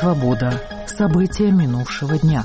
«Свобода». События минувшего дня.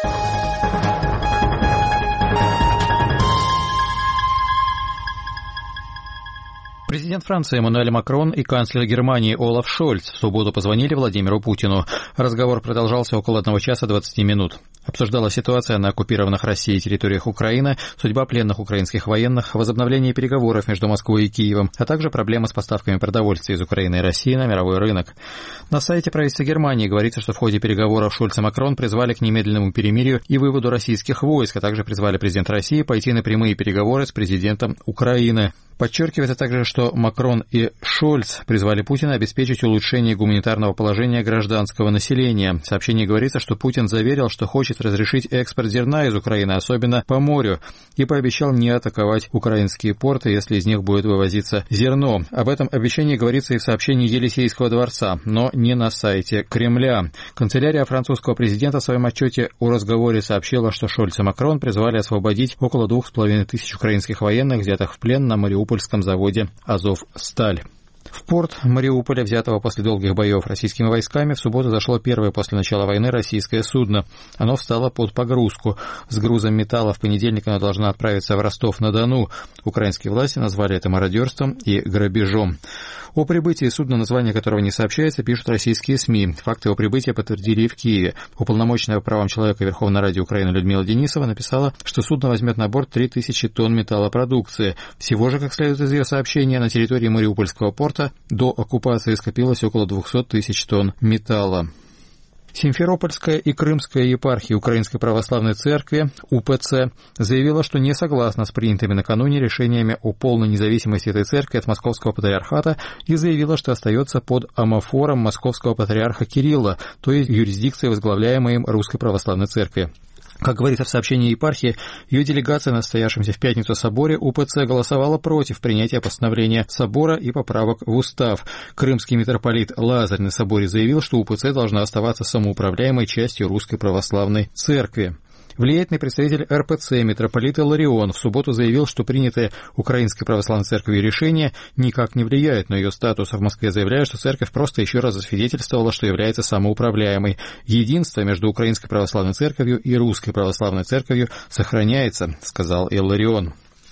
Президент Франции Эммануэль Макрон и канцлер Германии Олаф Шольц в субботу позвонили Владимиру Путину. Разговор продолжался около 1 часа 20 минут. Обсуждалась ситуация на оккупированных Россией территориях Украины, судьба пленных украинских военных, возобновление переговоров между Москвой и Киевом, а также проблемы с поставками продовольствия из Украины и России на мировой рынок. На сайте правительства Германии говорится, что в ходе переговоров Шольц и Макрон призвали к немедленному перемирию и выводу российских войск, а также призвали президента России пойти на прямые переговоры с президентом Украины. Подчеркивается также, что Макрон и Шольц призвали Путина обеспечить улучшение гуманитарного положения гражданского населения. В сообщении говорится, что Путин заверил, что хочет разрешить экспорт зерна из Украины, особенно по морю, и пообещал не атаковать украинские порты, если из них будет вывозиться зерно. Об этом обещании говорится и в сообщении Елисейского дворца, но не на сайте Кремля. Канцелярия французского президента в своем отчете о разговоре сообщила, что Шольц и Макрон призвали освободить около 2500 украинских военных, взятых в плен на Мариупольском заводе «Азовсталь». В порт Мариуполя, взятого после долгих боев российскими войсками, в субботу зашло первое после начала войны российское судно. Оно встало под погрузку. С грузом металла в понедельник оно должно отправиться в Ростов-на-Дону. Украинские власти назвали это мародерством и грабежом. О прибытии судна, название которого не сообщается, пишут российские СМИ. Факты его прибытия подтвердили и в Киеве. Уполномоченная по правам человека Верховной Ради Украины Людмила Денисова написала, что судно возьмет на борт 3000 тонн металлопродукции. Всего же, как следует из ее сообщения, на территории Мариупольского порта до оккупации скопилось около 200 тысяч тонн металла. Симферопольская и Крымская епархии Украинской Православной Церкви, УПЦ, заявила, что не согласна с принятыми накануне решениями о полной независимости этой церкви от Московского Патриархата и заявила, что остается под амофором Московского Патриарха Кирилла, то есть юрисдикции, возглавляемой им Русской Православной Церкви. Как говорится в сообщении епархии, ее делегация на состоявшемся в пятницу соборе УПЦ голосовала против принятия постановления собора и поправок в устав. Крымский митрополит Лазарь на соборе заявил, что УПЦ должна оставаться самоуправляемой частью Русской Православной Церкви. Влиятельный представитель РПЦ митрополит Иларион в субботу заявил, что принятые Украинской Православной Церковью решения никак не влияют на ее статус. В Москве заявляют, что церковь просто еще раз засвидетельствовала, что является самоуправляемой. Единство между Украинской Православной Церковью и Русской Православной Церковью сохраняется, сказал Иларион.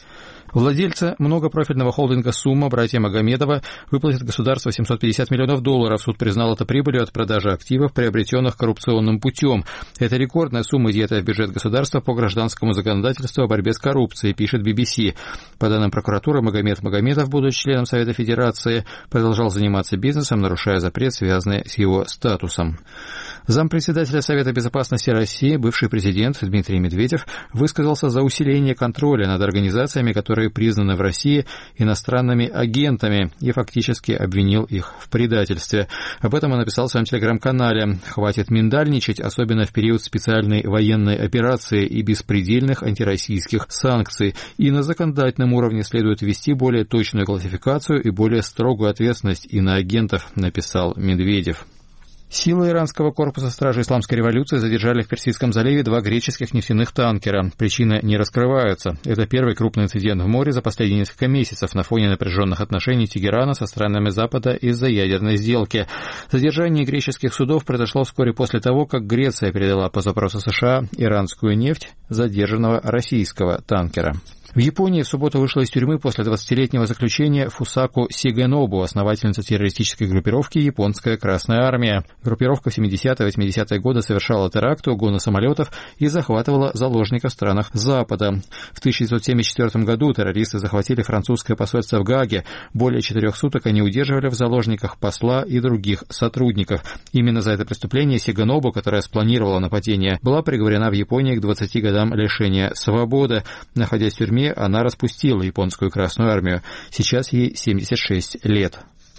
Владельцы многопрофильного холдинга «Сумма» братья Магомедова выплатят государству $750 миллионов. Суд признал это прибылью от продажи активов, приобретенных коррупционным путем. Это рекордная сумма, изъятая в бюджет государства по гражданскому законодательству о борьбе с коррупцией, пишет BBC. По данным прокуратуры, Магомед Магомедов, будучи членом Совета Федерации, продолжал заниматься бизнесом, нарушая запрет, связанный с его статусом. Зампредседателя Совета Безопасности России, бывший президент Дмитрий Медведев, высказался за усиление контроля над организациями, которые признаны в России иностранными агентами, и фактически обвинил их в предательстве. Об этом он написал в своем телеграм-канале. «Хватит миндальничать, особенно в период специальной военной операции и беспредельных антироссийских санкций. И на законодательном уровне следует ввести более точную классификацию и более строгую ответственность иноагентов», написал Медведев. Силы иранского корпуса стражи исламской революции задержали в Персидском заливе 2 греческих нефтяных танкера. Причины не раскрываются. Это первый крупный инцидент в море за последние несколько месяцев на фоне напряженных отношений Тегерана со странами Запада из-за ядерной сделки. Задержание греческих судов произошло вскоре после того, как Греция передала по запросу США иранскую нефть задержанного российского танкера. В Японии в субботу вышла из тюрьмы после 20-летнего заключения Фусако Сигэнобу, основательница террористической группировки «Японская Красная Армия». Группировка в 70-80-е годы совершала теракты, угоны самолетов и захватывала заложников в странах Запада. В 1974 году террористы захватили французское посольство в Гааге. Более 4 суток они удерживали в заложниках посла и других сотрудников. Именно за это преступление Сигэнобу, которая спланировала нападение, была приговорена в Японии к 20 годам лишения свободы. Находясь в тюрьме, она распустила Японскую Красную Армию. Сейчас ей 76 лет.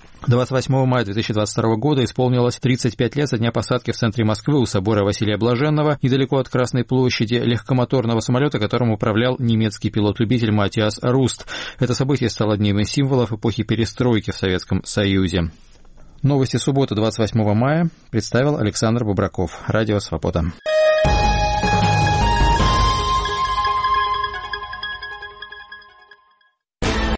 28 мая 2022 года исполнилось 35 лет со дня посадки в центре Москвы у собора Василия Блаженного, недалеко от Красной площади, легкомоторного самолета, которым управлял немецкий пилот-любитель Матиас Руст. Это событие стало одним из символов эпохи перестройки в Советском Союзе. Новости субботы 28 мая представил Александр Бобраков. Радио «Свобода».